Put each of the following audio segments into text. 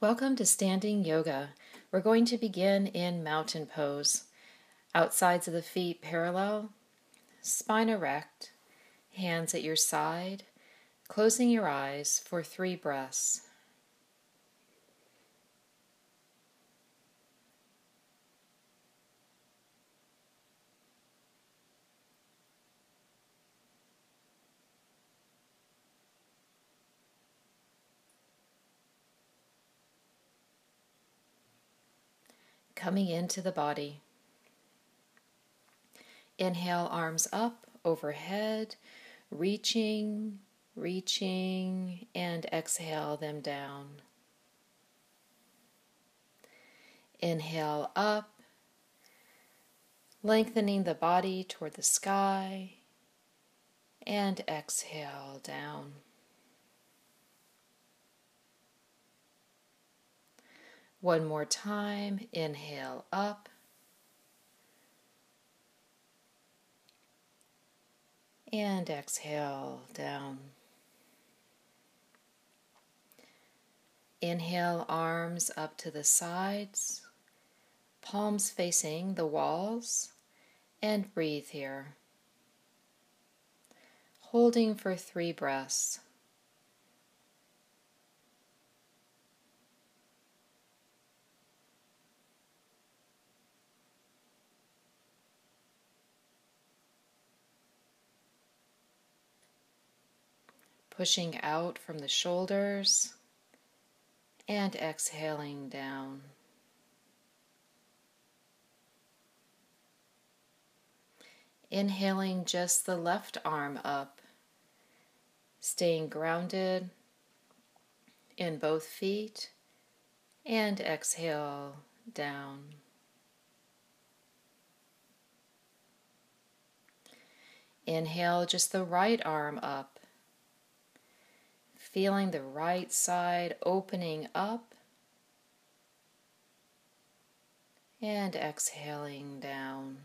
Welcome to Standing Yoga. We're going to begin in mountain pose. Outsides of the feet parallel, spine erect, hands at your side, closing your eyes for 3 breaths. Coming into the body. Inhale, arms up, overhead, reaching, and exhale them down. Inhale up, lengthening the body toward the sky, and exhale down. One more time, inhale up, and exhale down. Inhale, arms up to the sides, palms facing the walls, and breathe here. Holding for 3 breaths. Pushing out from the shoulders and exhaling down. Inhaling just the left arm up, staying grounded in both feet, and exhale down. Inhale just the right arm up, feeling the right side opening up, and exhaling down.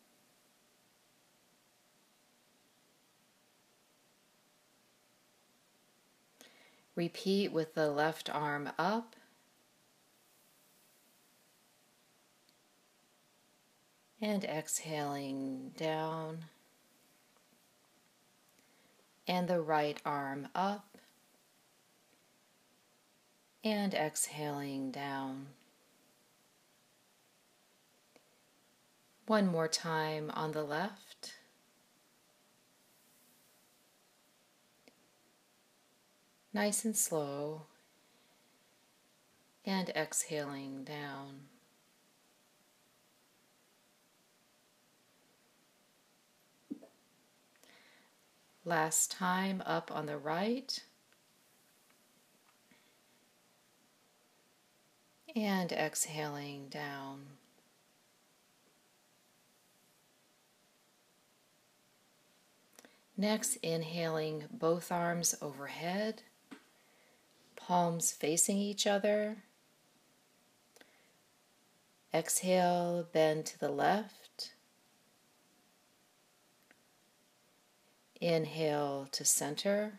Repeat with the left arm up, and exhaling down, and the right arm up, and exhaling down. One more time on the left. Nice and slow, and exhaling down. Last time up on the right, and exhaling down. Next, inhaling both arms overhead, palms facing each other. Exhale, bend to the left. Inhale to center.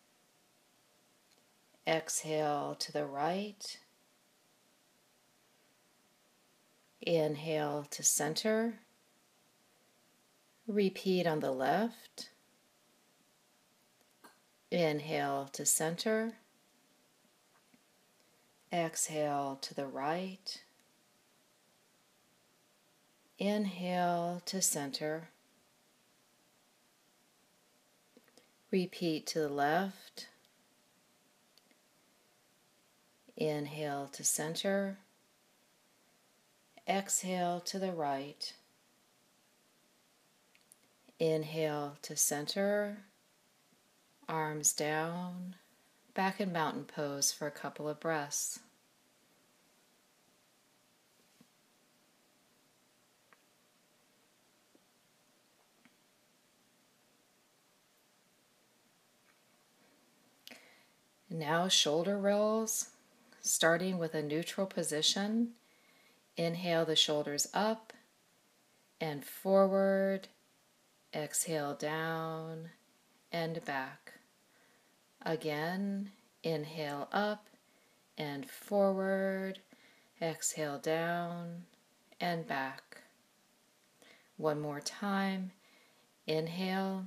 Exhale to the right. Inhale to center. Repeat on the left. Inhale to center. Exhale to the right. Inhale to center. Repeat to the left. Inhale to center. Exhale to the right. Inhale to center. Arms down. Back in mountain pose for a couple of breaths. Now shoulder rolls, starting with a neutral position. Inhale the shoulders up and forward. Exhale down and back. Again, inhale up and forward. Exhale down and back. One more time. Inhale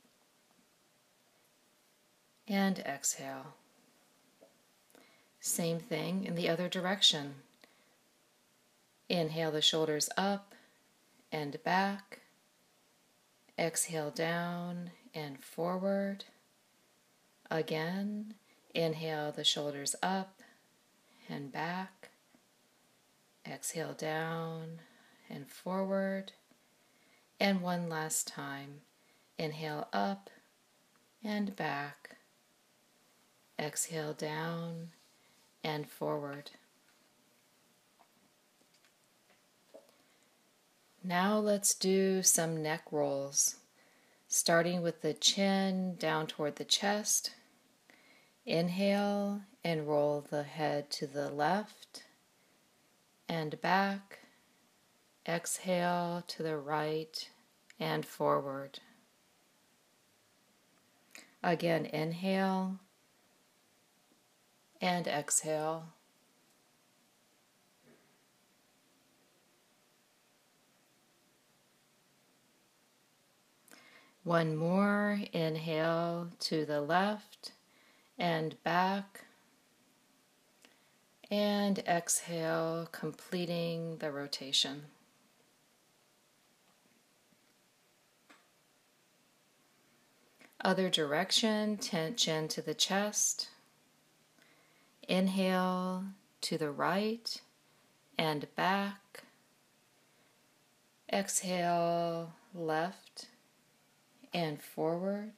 and exhale. Same thing in the other direction. Inhale the shoulders up and back. Exhale down and forward. Again, inhale the shoulders up and back. Exhale down and forward. And one last time. Inhale up and back. Exhale down and forward. Now let's do some neck rolls, starting with the chin down toward the chest. Inhale and roll the head to the left and back. Exhale to the right and forward. Again, inhale and exhale. One more, inhale to the left and back, and exhale, completing the rotation. Other direction, chin to the chest. Inhale to the right and back. Exhale, left and forward.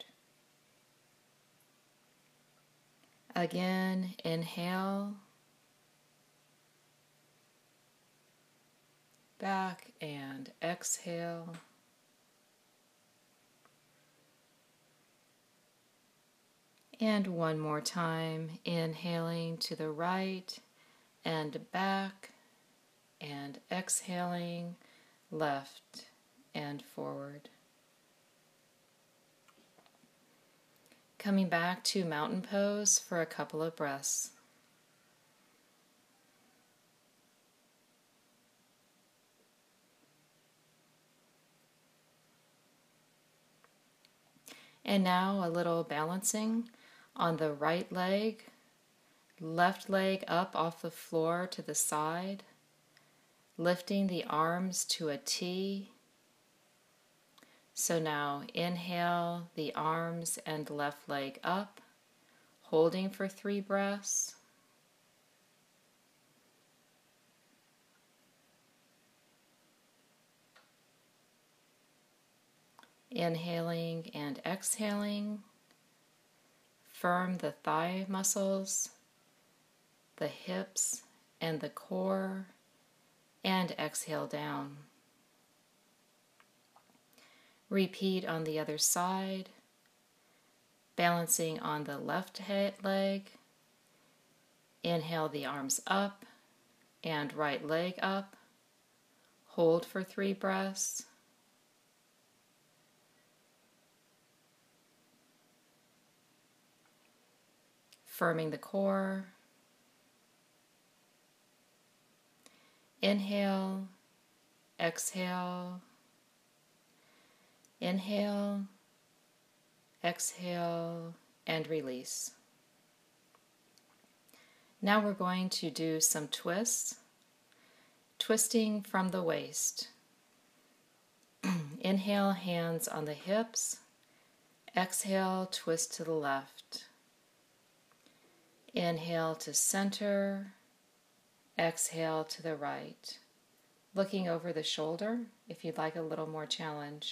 Again, inhale, back and exhale. And one more time, inhaling to the right and back, and exhaling left and forward. Coming back to mountain pose for a couple of breaths. And now a little balancing on the right leg, left leg up off the floor to the side, lifting the arms to a T. So now inhale the arms and left leg up, holding for 3 breaths. Inhaling and exhaling. Firm the thigh muscles, the hips and the core, and exhale down. Repeat on the other side, balancing on the left leg. Inhale the arms up and right leg up. Hold for 3 breaths. Firming the core. Inhale, exhale, inhale, exhale, and release. Now we're going to do some twists, twisting from the waist. Inhale, hands on the hips. Exhale, twist to the left. Inhale to center. Exhale to the right. Looking over the shoulder if you'd like a little more challenge.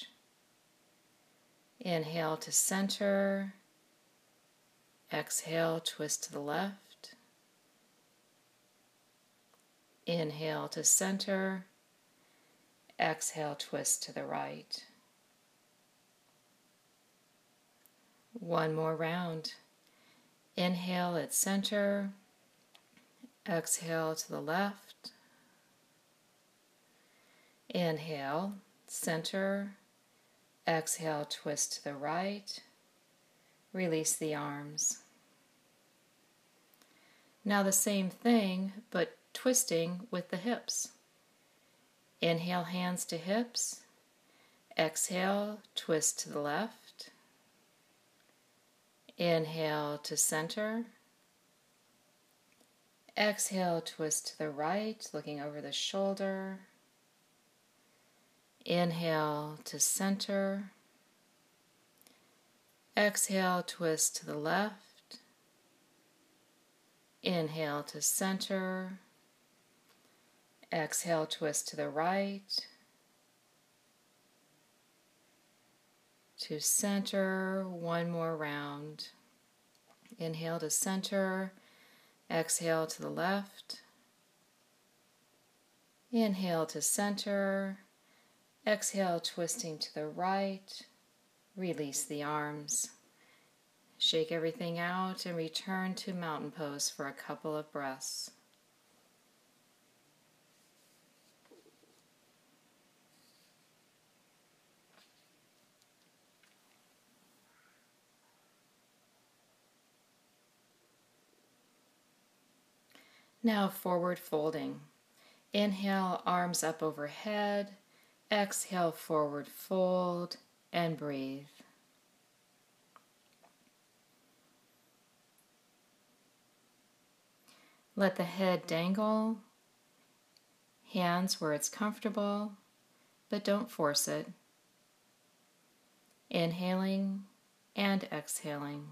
Inhale to center. Exhale, twist to the left. Inhale to center. Exhale, twist to the right. One more round. Inhale at center. Exhale to the left. Inhale, center. Exhale, twist to the right. Release the arms. Now the same thing, but twisting with the hips. Inhale, hands to hips. Exhale, twist to the left. Inhale to center. Exhale, twist to the right, looking over the shoulder. Inhale to center. Exhale, twist to the left. Inhale to center. Exhale, twist to the right. To center, one more round. Inhale to center. Exhale to the left. Inhale to center. Exhale, twisting to the right. Release the arms. Shake everything out and return to mountain pose for a couple of breaths. Now forward folding. Inhale, arms up overhead. Exhale, forward fold and breathe. Let the head dangle, hands where it's comfortable, but don't force it. Inhaling and exhaling.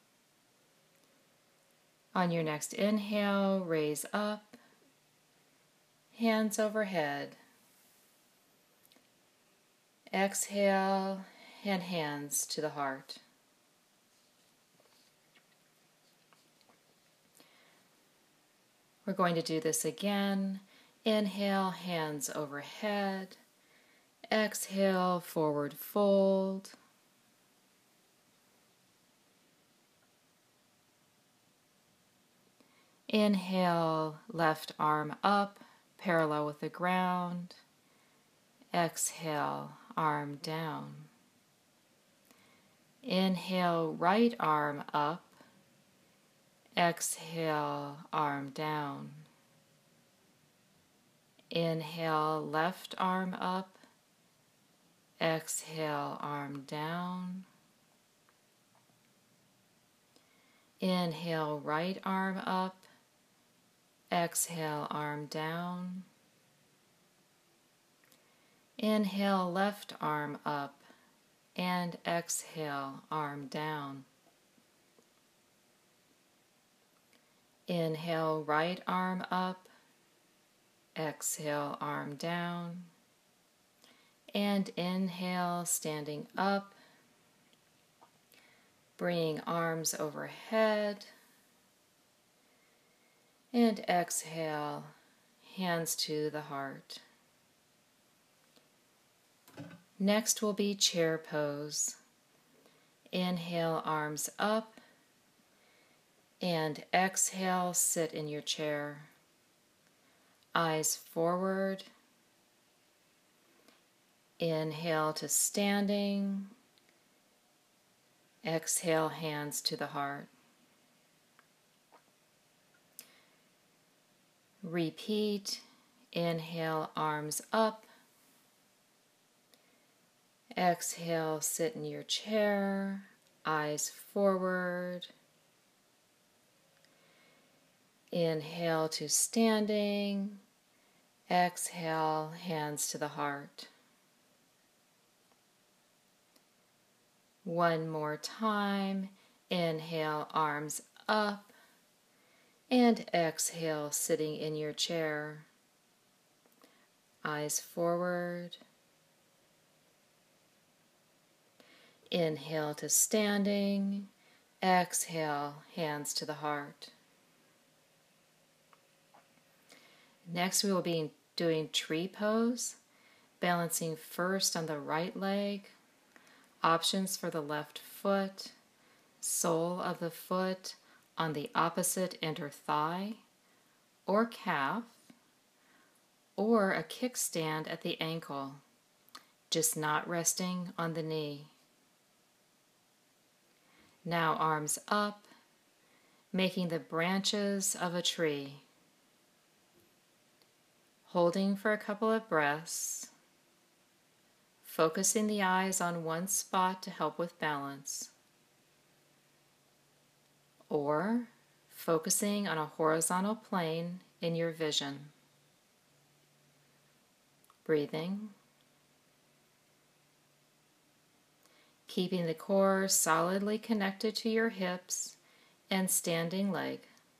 On your next inhale, raise up, hands overhead. Exhale and hands to the heart. We're going to do this again. Inhale, hands overhead. Exhale, forward fold. Inhale, left arm up, parallel with the ground. Exhale, arm down. Inhale, right arm up. Exhale, arm down. Inhale, left arm up. Exhale, arm down. Inhale, right arm up. Exhale, arm down. Inhale, left arm up. And exhale, arm down. Inhale, right arm up. Exhale, arm down. And inhale, standing up. Bringing arms overhead. And exhale, hands to the heart. Next will be chair pose. Inhale, arms up. And exhale, sit in your chair. Eyes forward. Inhale to standing. Exhale, hands to the heart. Repeat. Inhale, arms up. Exhale, sit in your chair. Eyes forward. Inhale to standing. Exhale, hands to the heart. One more time. Inhale, arms up. And exhale, sitting in your chair. Eyes forward. Inhale to standing. Exhale, hands to the heart. Next, we will be doing tree pose, balancing first on the right leg. Options for the left foot, sole of the foot on the opposite inner thigh or calf, or a kickstand at the ankle, just not resting on the knee. Now arms up, making the branches of a tree. Holding for a couple of breaths, focusing the eyes on one spot to help with balance, or focusing on a horizontal plane in your vision. Breathing. Keeping the core solidly connected to your hips and standing leg.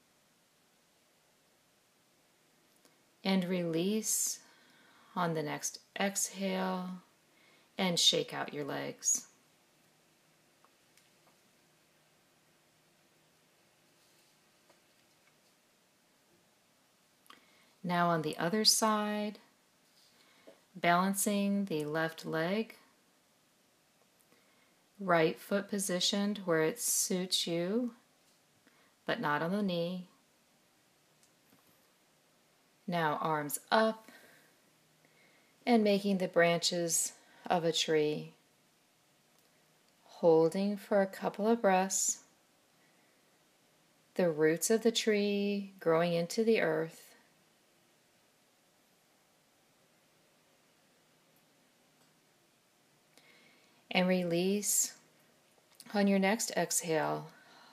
And release on the next exhale and shake out your legs. Now on the other side, balancing the left leg, right foot positioned where it suits you, but not on the knee. Now arms up and making the branches of a tree. Holding for a couple of breaths. The roots of the tree growing into the earth. And release on your next exhale,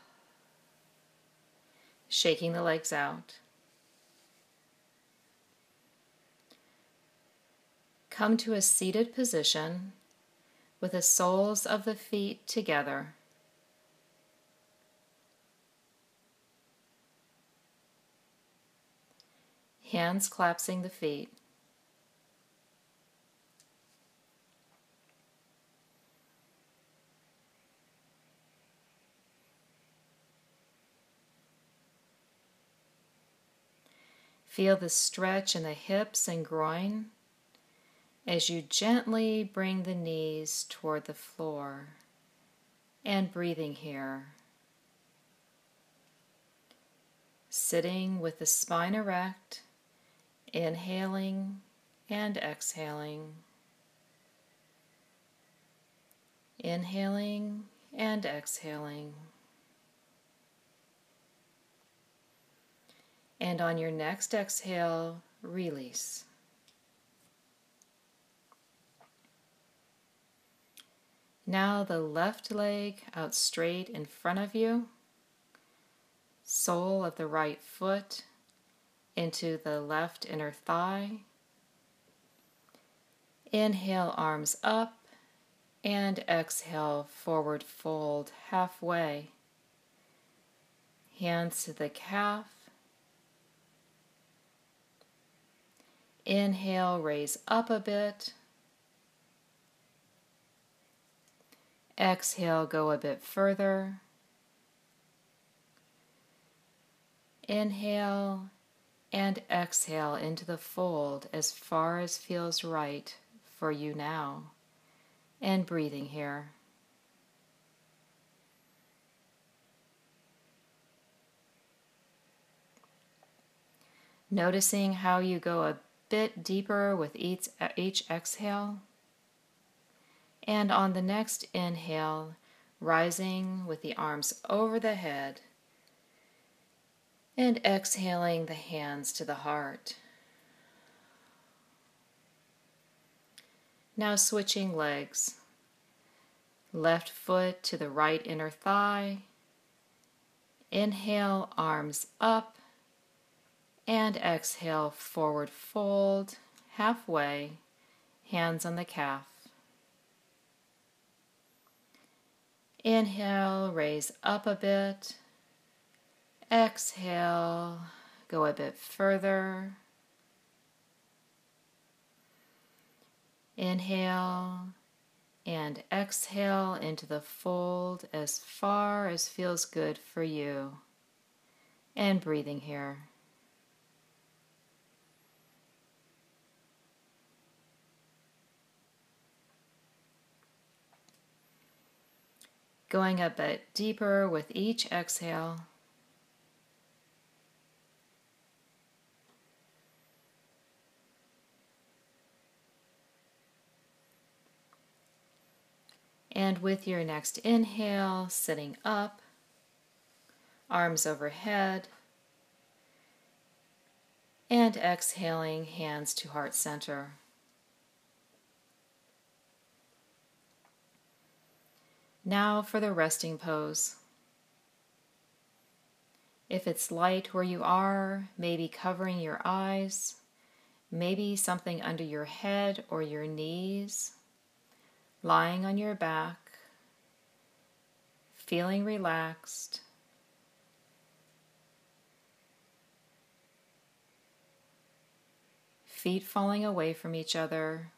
shaking the legs out. Come to a seated position with the soles of the feet together. Hands clasping the feet. Feel the stretch in the hips and groin as you gently bring the knees toward the floor and breathing here. Sitting with the spine erect, inhaling and exhaling. Inhaling and exhaling. And on your next exhale, release. Now the left leg out straight in front of you, sole of the right foot into the left inner thigh. Inhale, arms up, and exhale, forward fold halfway. Hands to the calf. Inhale, raise up a bit. Exhale, go a bit further. Inhale and exhale into the fold as far as feels right for you now. And breathing here. Noticing how you go a bit deeper with each exhale. And on the next inhale, rising with the arms over the head and exhaling the hands to the heart. Now switching legs. Left foot to the right inner thigh. Inhale, arms up. And exhale, forward fold, halfway, hands on the calf. Inhale, raise up a bit. Exhale, go a bit further. Inhale and exhale into the fold as far as feels good for you. And breathing here. Going a bit deeper with each exhale. And with your next inhale, sitting up, arms overhead, and exhaling, hands to heart center. Now for the resting pose. If it's light where you are, maybe covering your eyes, maybe something under your head or your knees, lying on your back, feeling relaxed. Feet falling away from each other,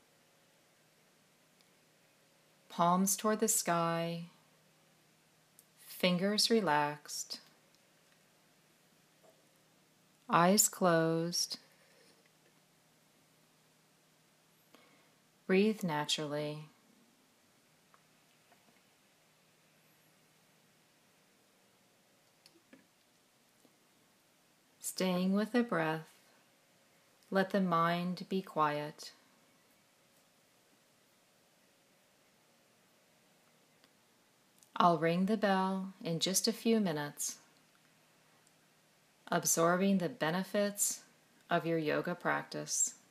palms toward the sky, fingers relaxed, eyes closed. Breathe naturally. Staying with the breath, let the mind be quiet. I'll ring the bell in just a few minutes, absorbing the benefits of your yoga practice.